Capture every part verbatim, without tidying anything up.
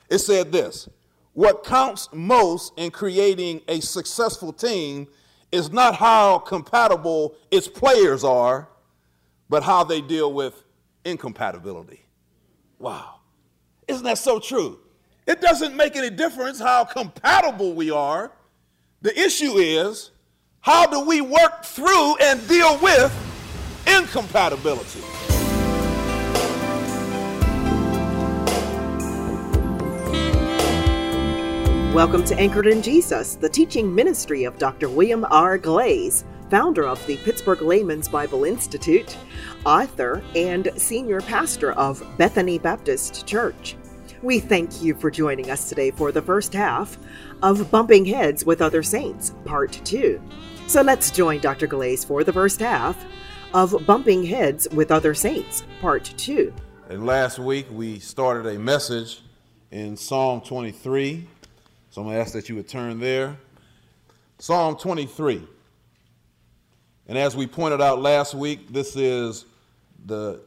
It said this: what counts most in creating a successful team is not how compatible its players are, but how they deal with incompatibility. Wow. Isn't that so true? It doesn't make any difference how compatible we are. The issue is, how do we work through and deal with incompatibility? Welcome to Anchored in Jesus, the teaching ministry of Doctor William R. Glaze, founder of the Pittsburgh Layman's Bible Institute, author, and senior pastor of Bethany Baptist Church. We thank you for joining us today for the first half of Bumping Heads with Other Saints, Part two. So let's join Doctor Glaze for the first half of Bumping Heads with Other Saints, Part two. And last week we started a message in Psalm twenty-three. So I'm going to ask that you would turn there. Psalm twenty-three. And as we pointed out last week, this is the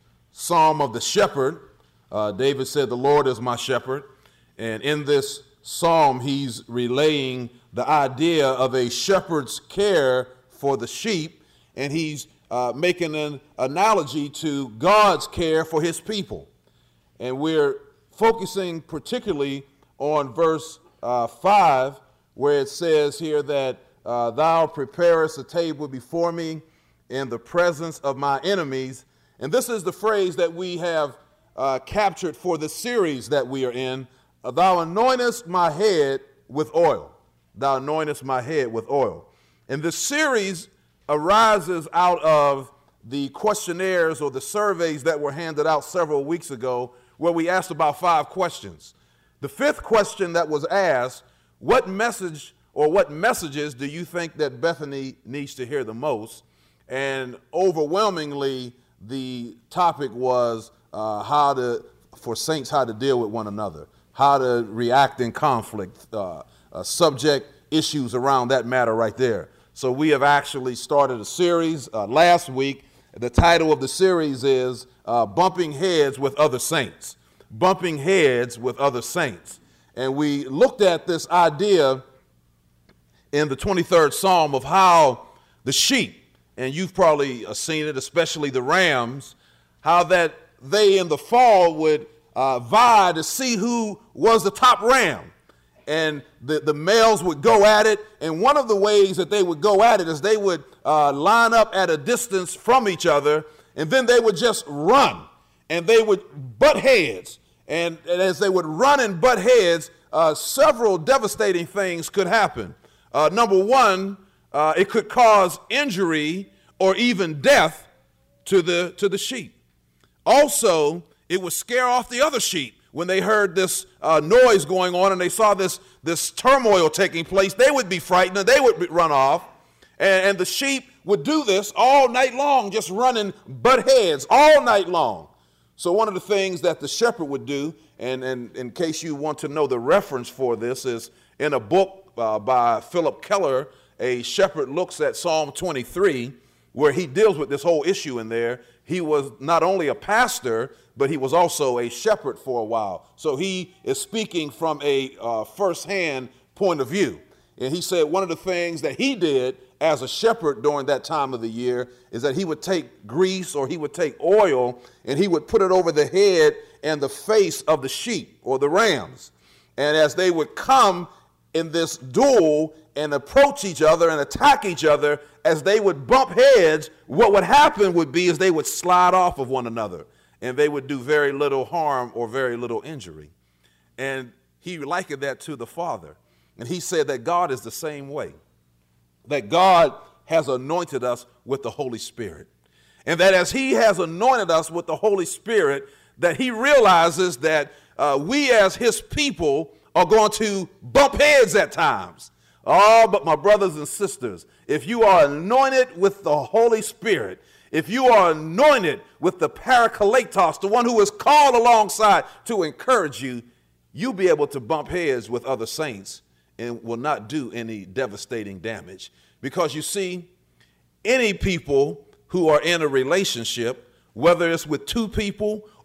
Psalm of the shepherd. Uh, David said, "The Lord is my shepherd." And in this psalm, he's relaying the idea of a shepherd's care for the sheep. And he's uh, making an analogy to God's care for his people. And we're focusing particularly on verse Uh, five, where it says here that uh, thou preparest a table before me in the presence of my enemies. And this is the phrase that we have uh, captured for the series that we are in. Uh, thou anointest my head with oil. Thou anointest my head with oil. And this series arises out of the questionnaires or the surveys that were handed out several weeks ago, where we asked about five questions. The fifth question that was asked: what message or what messages do you think that Bethany needs to hear the most? And overwhelmingly, the topic was uh, how to, for saints, how to deal with one another, how to react in conflict, uh, uh, subject issues around that matter right there. So we have actually started a series uh, last week. The title of the series is uh, Bumping Heads with Other Saints. Bumping heads with other saints. And we looked at this idea in the twenty-third Psalm of how the sheep, and you've probably seen it, especially the rams, how that they in the fall would uh, vie to see who was the top ram. And the, the males would go at it. And one of the ways that they would go at it is they would uh, line up at a distance from each other, and then they would just run. And they would butt heads. And, and as they would run and butt heads, uh, several devastating things could happen. Uh, number one, uh, it could cause injury or even death to the, to the sheep. Also, it would scare off the other sheep. When they heard this uh, noise going on and they saw this, this turmoil taking place, they would be frightened and they would run off. And, and the sheep would do this all night long, just running butt heads all night long. So one of the things that the shepherd would do, and, and in case you want to know the reference for this, is in a book uh, by Philip Keller, A Shepherd Looks at Psalm twenty-three, where he deals with this whole issue in there. He was not only a pastor, but he was also a shepherd for a while. So he is speaking from a uh, firsthand point of view. And he said one of the things that he did as a shepherd during that time of the year is that he would take grease or he would take oil and he would put it over the head and the face of the sheep or the rams. And as they would come in this duel and approach each other and attack each other, as they would bump heads, what would happen would be is they would slide off of one another and they would do very little harm or very little injury. And he likened that to the Father. And he said that God is the same way. That God has anointed us with the Holy Spirit. And that as he has anointed us with the Holy Spirit, that he realizes that uh, we as his people are going to bump heads at times. Oh, but my brothers and sisters, if you are anointed with the Holy Spirit, if you are anointed with the Parakletos, the one who is called alongside to encourage you, you'll be able to bump heads with other saints and will not do any devastating damage. Because you see, any people who are in a relationship, whether it's with two people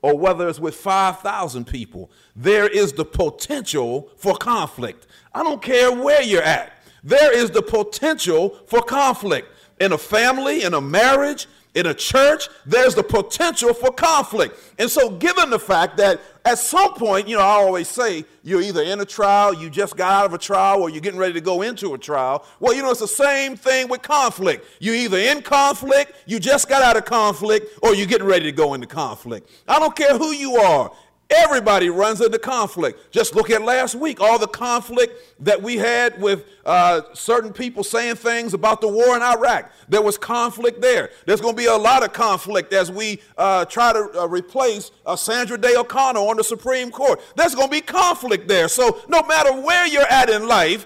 or whether it's with five thousand people, there is the potential for conflict. I don't care where you're at. There is the potential for conflict. In a family, in a marriage, in a church, there's the potential for conflict. And so given the fact that at some point, you know, I always say you're either in a trial, you just got out of a trial, or you're getting ready to go into a trial. Well, you know, it's the same thing with conflict. You're either in conflict, you just got out of conflict, or you're getting ready to go into conflict. I don't care who you are. Everybody runs into conflict. Just look at last week, all the conflict that we had with uh, certain people saying things about the war in Iraq. There was conflict there. There's going to be a lot of conflict as we uh, try to uh, replace uh, Sandra Day O'Connor on the Supreme Court. There's going to be conflict there. So no matter where you're at in life,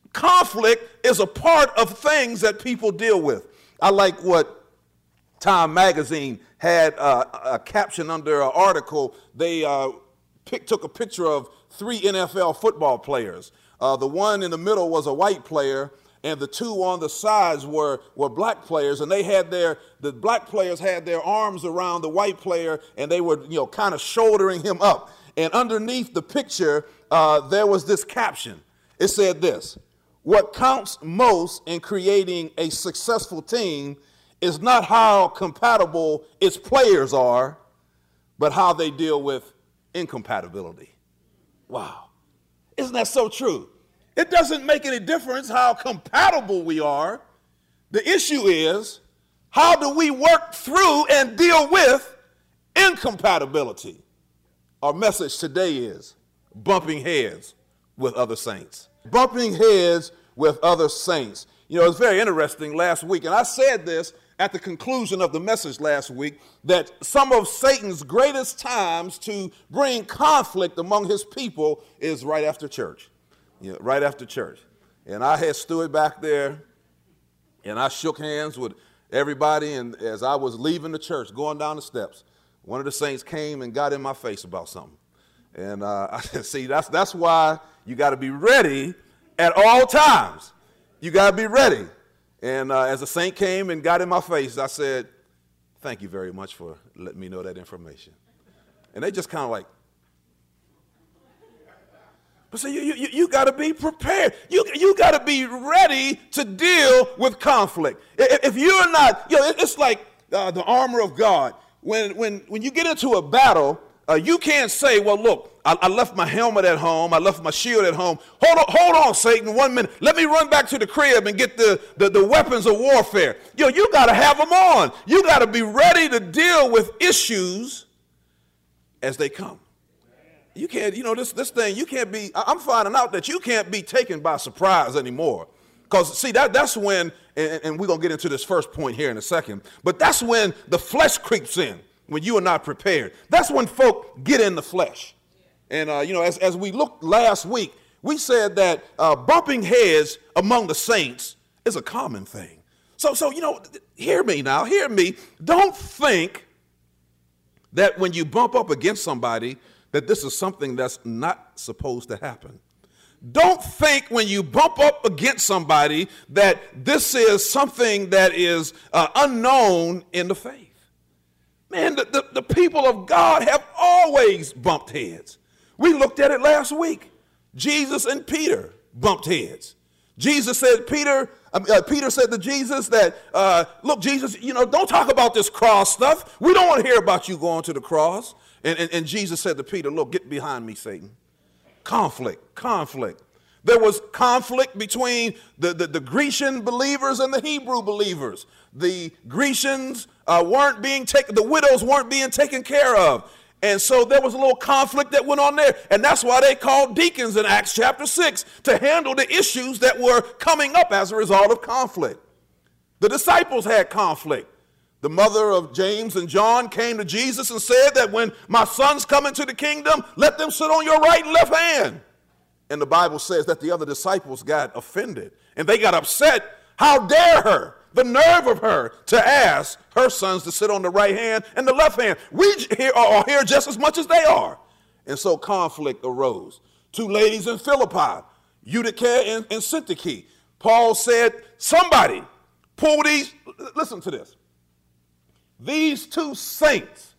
conflict is a part of things that people deal with. I like what Time Magazine had uh, a caption under an article. They uh, pick, took a picture of three N F L football players. Uh, the one in the middle was a white player, and the two on the sides were, were black players, and they had their, the black players had their arms around the white player, and they were, you know, kind of shouldering him up. And underneath the picture, uh, there was this caption. It said this: "What counts most in creating a successful team is not how compatible its players are, but how they deal with incompatibility." Wow. Isn't that so true? It doesn't make any difference how compatible we are. The issue is, how do we work through and deal with incompatibility? Our message today is bumping heads with other saints. Bumping heads with other saints. You know, it's very interesting last week, and I said this at the conclusion of the message last week, that some of Satan's greatest times to bring conflict among his people is right after church. You know, right after church. And I had stood back there, and I shook hands with everybody, and as I was leaving the church, going down the steps, one of the saints came and got in my face about something. And uh, I said, see, that's, that's why you got to be ready at all times. You got to be ready. And uh, as the saint came and got in my face, I said, "Thank you very much for letting me know that information." And they just kind of like, but see, you, you, you got to be prepared. You, you got to be ready to deal with conflict. If you're not, you know, it's like uh, the armor of God. When, when, when you get into a battle, uh, you can't say, well, look, I, I left my helmet at home. I left my shield at home. Hold on, hold on, Satan, one minute. Let me run back to the crib and get the, the, the weapons of warfare. Yo, you got to have them on. You got to be ready to deal with issues as they come. You can't, you know, this, this thing, you can't be, I'm finding out that you can't be taken by surprise anymore. Because, see, that, that's when, and, and we're going to get into this first point here in a second, but that's when the flesh creeps in, when you are not prepared. That's when folk get in the flesh. And, uh, you know, as, as we looked last week, we said that uh, bumping heads among the saints is a common thing. So, so, you know, hear me now, hear me. Don't think that when you bump up against somebody that this is something that's not supposed to happen. Don't think when you bump up against somebody that this is something that is uh, unknown in the faith. Man, the, the, the people of God have always bumped heads. We looked at it last week. Jesus and Peter bumped heads. Jesus said, Peter, uh, Peter said to Jesus that, uh, look, Jesus, you know, don't talk about this cross stuff. We don't want to hear about you going to the cross. And, and, and Jesus said to Peter, look, get behind me, Satan. Conflict, conflict. There was conflict between the, the, the Grecian believers and the Hebrew believers. The Grecians uh, weren't being taken, the widows weren't being taken care of. And so there was a little conflict that went on there. And that's why they called deacons in Acts chapter six to handle the issues that were coming up as a result of conflict. The disciples had conflict. The mother of James and John came to Jesus and said that when my sons come into the kingdom, let them sit on your right and left hand. And the Bible says that the other disciples got offended and they got upset. How dare her, the nerve of her, to ask her sons to sit on the right hand and the left hand. We here are here just as much as they are. And so conflict arose. Two ladies in Philippi, Eutyche and, and Syntyche. Paul said, somebody pull these, listen to this. These two saints,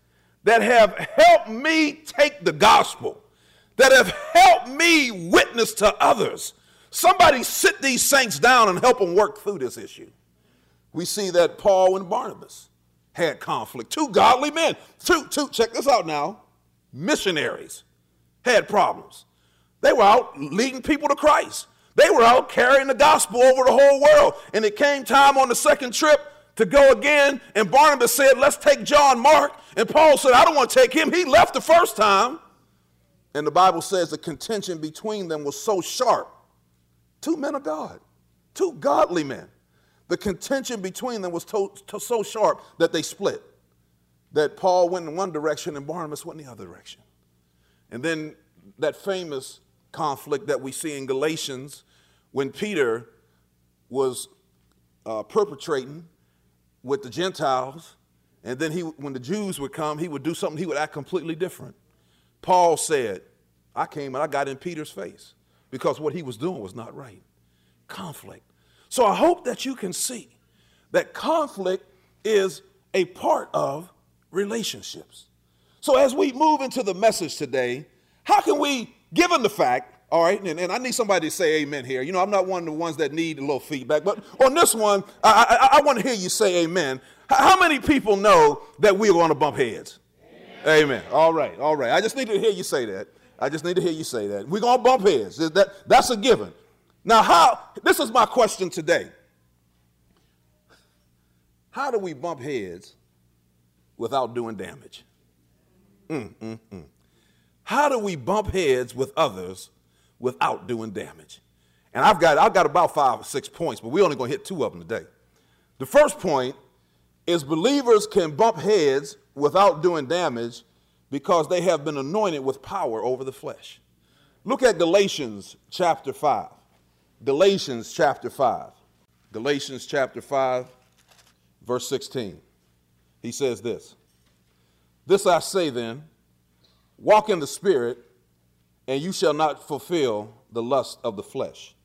that have helped me take the gospel, that have helped me witness to others. Somebody sit these saints down and help them work through this issue. We see that Paul and Barnabas had conflict. Two godly men, two, two, check this out now, missionaries had problems. They were out leading people to Christ. They were out carrying the gospel over the whole world. And it came time on the second trip to go again, and Barnabas said, let's take John Mark. And Paul said, I don't want to take him. He left the first time. And the Bible says the contention between them was so sharp. Two men of God, two godly men. The contention between them was to, to so sharp that they split, that Paul went in one direction and Barnabas went in the other direction. And then that famous conflict that we see in Galatians when Peter was uh, perpetrating with the Gentiles, and then he, when the Jews would come, he would do something, he would act completely different. Paul said, I came and I got in Peter's face because what he was doing was not right. Conflict. So I hope that you can see that conflict is a part of relationships. So as we move into the message today, how can we, given the fact, all right, and, and I need somebody to say amen here. You know, I'm not one of the ones that need a little feedback, but on this one, I, I, I want to hear you say amen. How many people know that we're going to bump heads? Amen. Amen. All right, all right. I just need to hear you say that. I just need to hear you say that. We're going to bump heads. That, that's a given. Now, how, this is my question today. How do we bump heads without doing damage? Mm, mm, mm. How do we bump heads with others without doing damage? And I've got, I've got about five or six points, but we're only going to hit two of them today. The first point is believers can bump heads without doing damage because they have been anointed with power over the flesh. Look at Galatians chapter five. Galatians chapter five. Galatians chapter five, verse sixteen. He says this. This I say then, walk in the Spirit, and you shall not fulfill the lust of the flesh.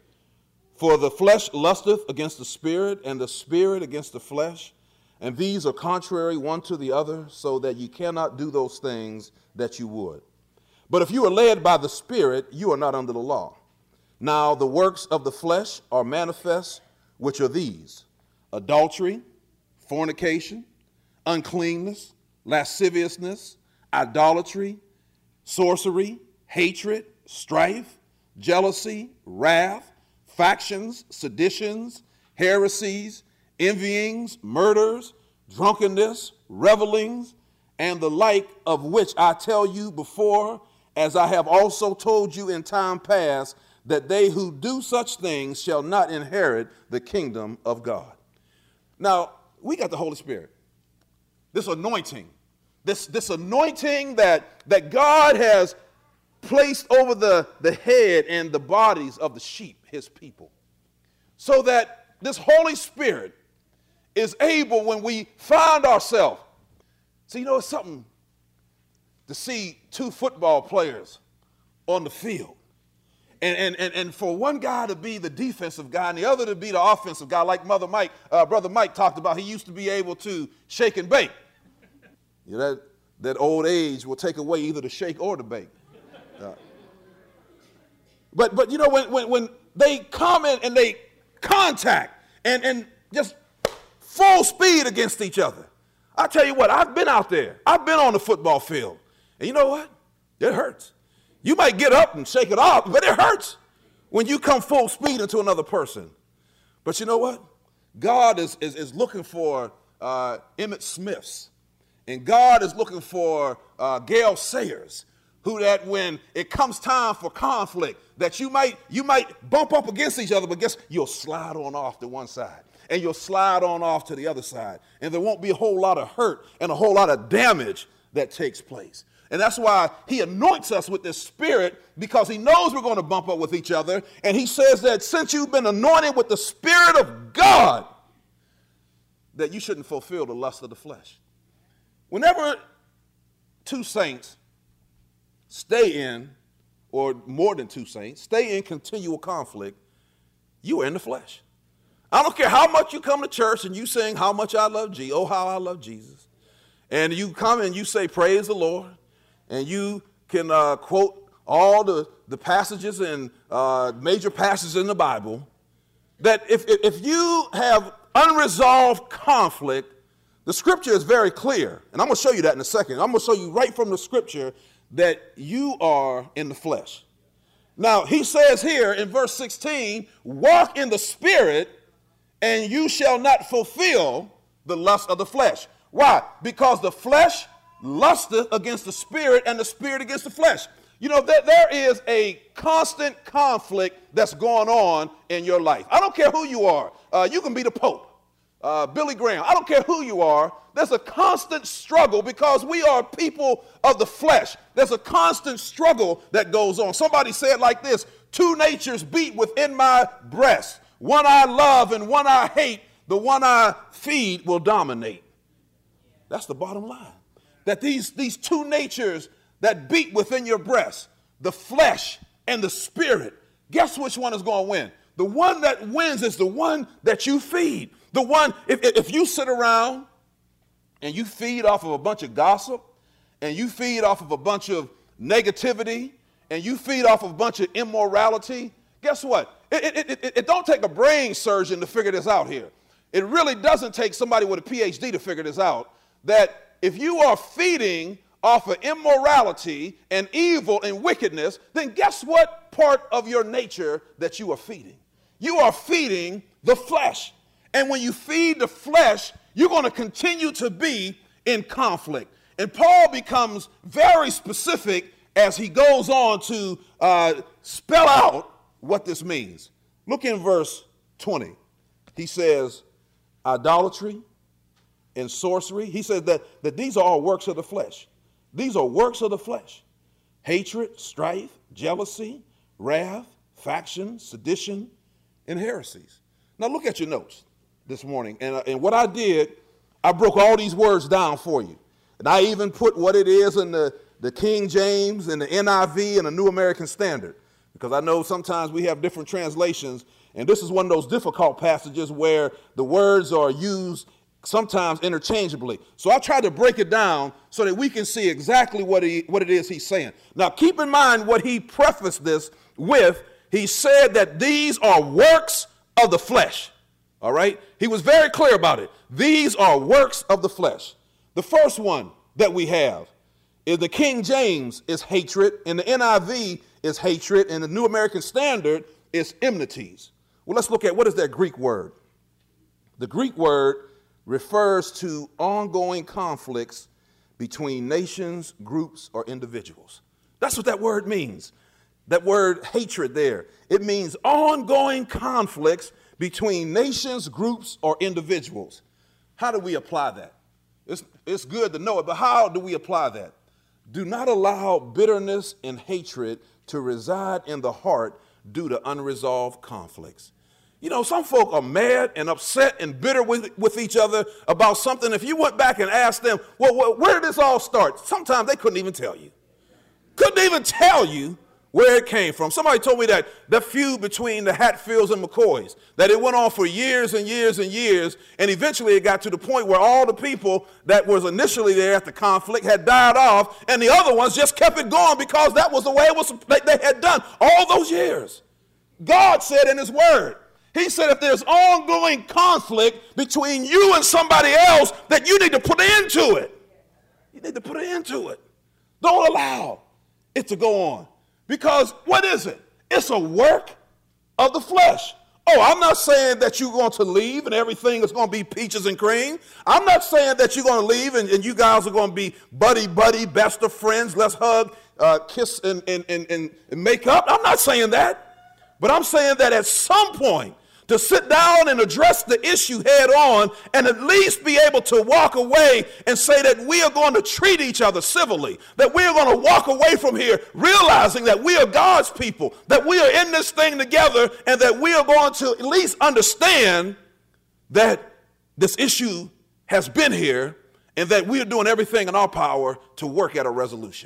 For the flesh lusteth against the Spirit, and the Spirit against the flesh, and these are contrary one to the other, so that you cannot do those things that you would. But if you are led by the Spirit, you are not under the law. Now the works of the flesh are manifest, which are these: adultery, fornication, uncleanness, lasciviousness, idolatry, sorcery, hatred, strife, jealousy, wrath, factions, seditions, heresies, envyings, murders, drunkenness, revelings, and the like, of which I tell you before, as I have also told you in time past, that they who do such things shall not inherit the kingdom of God. Now, we got the Holy Spirit, this anointing, this, this anointing that, that God has placed over the, the head and the bodies of the sheep, his people, so that this Holy Spirit is able, when we find ourselves, so you know, it's something to see two football players on the field. And, and, and, and for one guy to be the defensive guy and the other to be the offensive guy, like Mother Mike, uh, Brother Mike talked about, he used to be able to shake and bake. You know, that, that old age will take away either the shake or the bake. Uh, but, but you know, when, when, when they come in and they contact and, and just full speed against each other, I tell you what, I've been out there. I've been on the football field. And you know what? It hurts. You might get up and shake it off, but it hurts when you come full speed into another person. But you know what? God is, is, is looking for uh, Emmett Smiths, and God is looking for uh, Gail Sayers, who that when it comes time for conflict, that you might, you might bump up against each other, but guess you'll slide on off to one side, and you'll slide on off to the other side, and there won't be a whole lot of hurt and a whole lot of damage that takes place. And that's why he anoints us with this Spirit, because he knows we're going to bump up with each other. And he says that since you've been anointed with the Spirit of God, that you shouldn't fulfill the lust of the flesh. Whenever two saints stay in, or more than two saints, stay in continual conflict, you are in the flesh. I don't care how much you come to church and you sing how much I love Jesus, oh, how I love Jesus. And you come and you say, praise the Lord, and you can uh, quote all the, the passages and uh, major passages in the Bible, that if, if you have unresolved conflict, the scripture is very clear. And I'm going to show you that in a second. I'm going to show you right from the scripture that you are in the flesh. Now, he says here in verse sixteen, walk in the spirit, and you shall not fulfill the lust of the flesh. Why? Because the flesh lusteth against the spirit, and the spirit against the flesh. You know, there, there is a constant conflict that's going on in your life. I don't care who you are. Uh, you can be the Pope, uh, Billy Graham. I don't care who you are. There's a constant struggle because we are people of the flesh. There's a constant struggle that goes on. Somebody said like this, two natures beat within my breast. One I love and one I hate. The one I feed will dominate. That's the bottom line. That these, these two natures that beat within your breast, the flesh and the spirit, guess which one is going to win? The one that wins is the one that you feed. The one, if, if you sit around and you feed off of a bunch of gossip, and you feed off of a bunch of negativity, and you feed off of a bunch of immorality, guess what? It, it, it, it don't take a brain surgeon to figure this out here. It really doesn't take somebody with a P H D to figure this out, that if you are feeding off of immorality and evil and wickedness, then guess what part of your nature that you are feeding? You are feeding the flesh. And when you feed the flesh, you're going to continue to be in conflict. And Paul becomes very specific as he goes on to uh, spell out what this means. Look in verse twenty. He says, idolatry and sorcery. He says that, that these are all works of the flesh. These are works of the flesh. Hatred, strife, jealousy, wrath, faction, sedition, and heresies. Now look at your notes this morning. And, uh, and what I did, I broke all these words down for you. And I even put what it is in the, the King James and the N I V and the New American Standard. Because I know sometimes we have different translations. And this is one of those difficult passages where the words are used sometimes interchangeably. So I tried to break it down so that we can see exactly what, he, what it is he's saying. Now, keep in mind what he prefaced this with. He said that these are works of the flesh. All right? He was very clear about it. These are works of the flesh. The first one that we have is the King James is hatred, and the N I V is hatred, and the New American Standard is enmities. Well, let's look at what is that Greek word. The Greek word refers to ongoing conflicts between nations, groups, or individuals. That's what that word means. That word hatred there. It means ongoing conflicts between nations, groups, or individuals. How do we apply that? It's, it's good to know it, but how do we apply that? Do not allow bitterness and hatred to reside in the heart due to unresolved conflicts. You know, some folk are mad and upset and bitter with, with each other about something. If you went back and asked them, well, well, where did this all start? Sometimes they couldn't even tell you. Couldn't even tell you where it came from. Somebody told me that the feud between the Hatfields and McCoys, that it went on for years and years and years, and eventually it got to the point where all the people that was initially there at the conflict had died off, and the other ones just kept it going because that was the way it was they had done all those years. God said in his word, he said if there's ongoing conflict between you and somebody else, that you need to put an end to it. You need to put an end to it. Don't allow it to go on. Because what is it? It's a work of the flesh. Oh, I'm not saying that you're going to leave and everything is going to be peaches and cream. I'm not saying that you're going to leave and, and you guys are going to be buddy-buddy, best of friends, let's hug, uh, kiss, and, and, and, and make up. I'm not saying that. But I'm saying that at some point, to sit down and address the issue head on and at least be able to walk away and say that we are going to treat each other civilly, that we are going to walk away from here realizing that we are God's people, that we are in this thing together, and that we are going to at least understand that this issue has been here and that we are doing everything in our power to work at a resolution.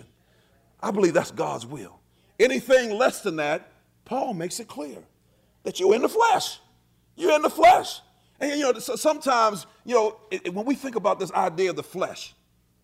I believe that's God's will. Anything less than that, Paul makes it clear that you're in the flesh. You're in the flesh. And, you know, sometimes, you know, it, it, when we think about this idea of the flesh,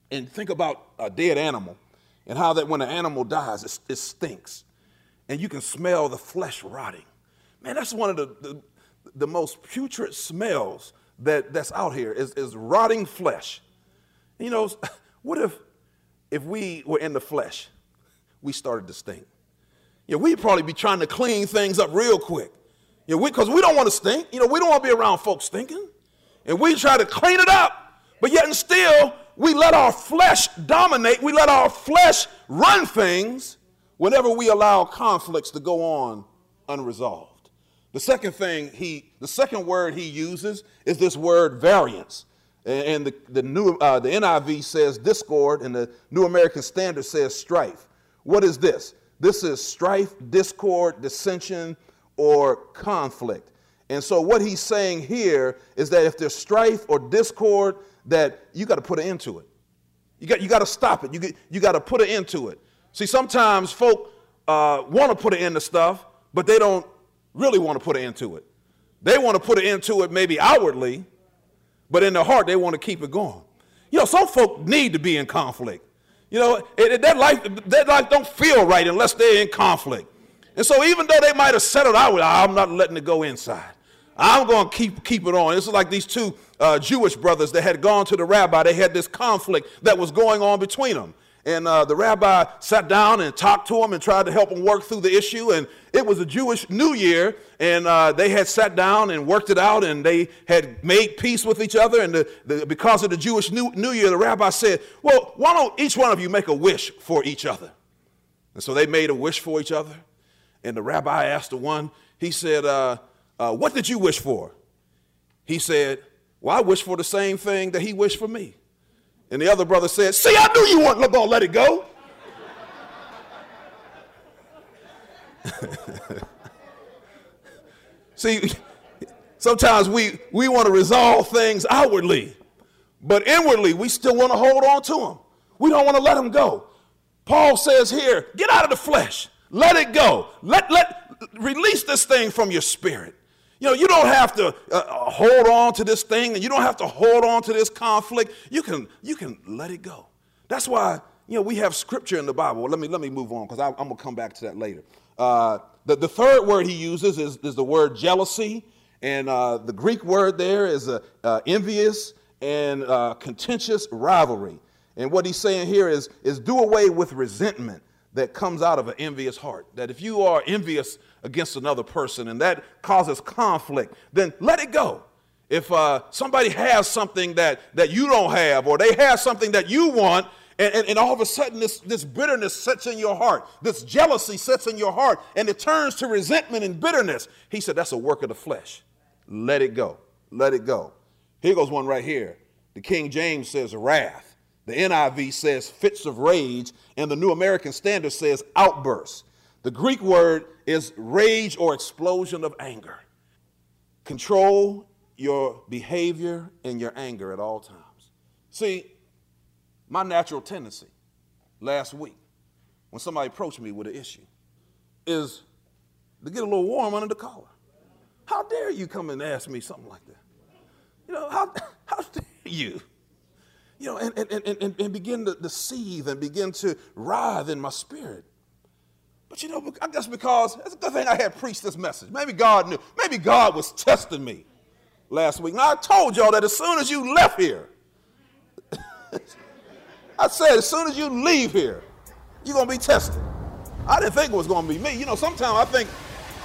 And think about a dead animal and how that when an animal dies, it, it stinks. And you can smell the flesh rotting. Man, that's one of the, the, the most putrid smells that, that's out here is, is rotting flesh. You know, what if if we were in the flesh, we started to stink? You know, we'd probably be trying to clean things up real quick. You know, because we, we don't want to stink. You know, we don't want to be around folks stinking. And we try to clean it up, but yet and still, we let our flesh dominate. We let our flesh run things whenever we allow conflicts to go on unresolved. The second thing he, the second word he uses is this word variance. And the, the, new, uh, the N I V says discord, and the New American Standard says strife. What is this? This is strife, discord, dissension, or conflict. And so what he's saying here is that if there's strife or discord, that you got to put an end to it. You got, you got to stop it. You, get, you got to put an end to it. See, sometimes folk uh, want to put an end to stuff, but they don't really want to put an end to it. They want to put an end to it maybe outwardly, but in their heart, they want to keep it going. You know, some folk need to be in conflict. You know, it, it, that life, that life don't feel right unless they're in conflict. And so even though they might have settled out with, I'm not letting it go inside. I'm going to keep keep it on. This is like these two uh, Jewish brothers that had gone to the rabbi. They had this conflict that was going on between them. And uh, the rabbi sat down and talked to him and tried to help him work through the issue. And it was a Jewish New Year, and uh, they had sat down and worked it out, and they had made peace with each other. And the, the, because of the Jewish New, New Year, the rabbi said, well, why don't each one of you make a wish for each other? And so they made a wish for each other. And the rabbi asked the one, he said, uh, uh, what did you wish for? He said, well, I wish for the same thing that he wished for me. And the other brother said, see, I knew you weren't going to let it go. See, sometimes we, we want to resolve things outwardly, but inwardly we still want to hold on to them. We don't want to let them go. Paul says here, get out of the flesh. Let it go. Let, let, release this thing from your spirit. You know, you don't have to uh, hold on to this thing, and you don't have to hold on to this conflict. You can, you can let it go. That's why, you know, we have scripture in the Bible. Well, let me, let me move on, because I'm going to come back to that later. Uh, the, the third word he uses is, is the word jealousy, and uh, the Greek word there is uh, uh, envious and uh, contentious rivalry. And what he's saying here is, is do away with resentment that comes out of an envious heart. That if you are envious against another person and that causes conflict, then let it go. If uh, somebody has something that, that you don't have, or they have something that you want, and, and, and all of a sudden this, this bitterness sets in your heart, this jealousy sets in your heart, and it turns to resentment and bitterness, he said that's a work of the flesh. Let it go. Let it go. Here goes one right here. The King James says wrath. The N I V says fits of rage, and the New American Standard says outbursts. The Greek word is rage or explosion of anger. Control your behavior and your anger at all times. See, my natural tendency last week, when somebody approached me with an issue, is to get a little warm under the collar. How dare you come and ask me something like that? You know, how, how dare you? You know, and, and, and, and begin to, to seethe and begin to writhe in my spirit. But, you know, I guess because it's a good thing I had preached this message. Maybe God knew. Maybe God was testing me last week. Now, I told y'all that as soon as you left here, I said as soon as you leave here, you're going to be tested. I didn't think it was going to be me. You know, sometimes I think,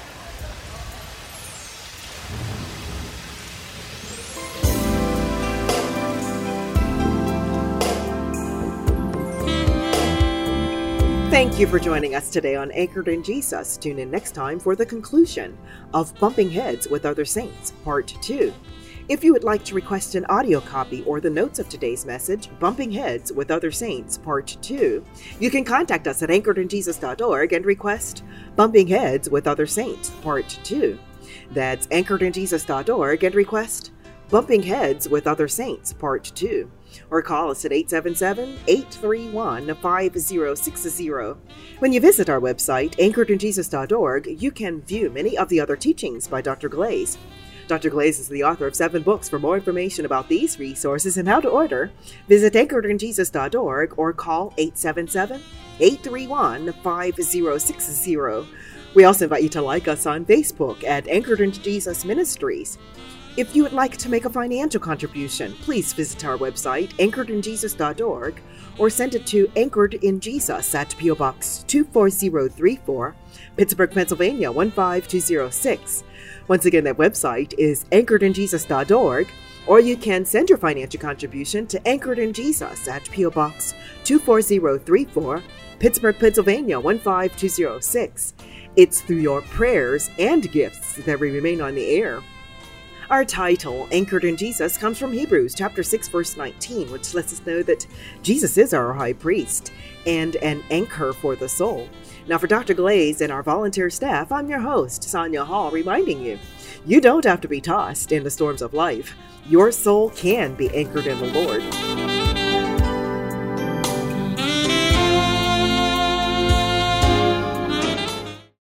Thank you for joining us today on Anchored in Jesus. Tune in next time for the conclusion of Bumping Heads with Other Saints, Part two. If you would like to request an audio copy or the notes of today's message, Bumping Heads with Other Saints, Part two, you can contact us at anchored in jesus dot org and request Bumping Heads with Other Saints, Part two. That's anchored in jesus dot org and request Bumping Heads with Other Saints, Part two. Or call us at eight seven seven, eight three one, five zero six zero. When you visit our website, anchored in jesus dot org, you can view many of the other teachings by Doctor Glaze. Doctor Glaze is the author of seven books. For more information about these resources and how to order, visit anchored in jesus dot org or call eight seven seven, eight three one, five zero six zero. We also invite you to like us on Facebook at Anchored in Jesus Ministries. If you would like to make a financial contribution, please visit our website, anchored in jesus dot org, or send it to Anchored in Jesus at P O Box two four zero three four, Pittsburgh, Pennsylvania one five two zero six. Once again, that website is anchored in jesus dot org, or you can send your financial contribution to Anchored in Jesus at P O Box two four zero three four, Pittsburgh, Pennsylvania one five two zero six. It's through your prayers and gifts that we remain on the air. Our title, Anchored in Jesus, comes from Hebrews chapter six, verse nineteen, which lets us know that Jesus is our high priest and an anchor for the soul. Now, for Doctor Glaze and our volunteer staff, I'm your host, Sonia Hall, reminding you, you don't have to be tossed in the storms of life. Your soul can be anchored in the Lord.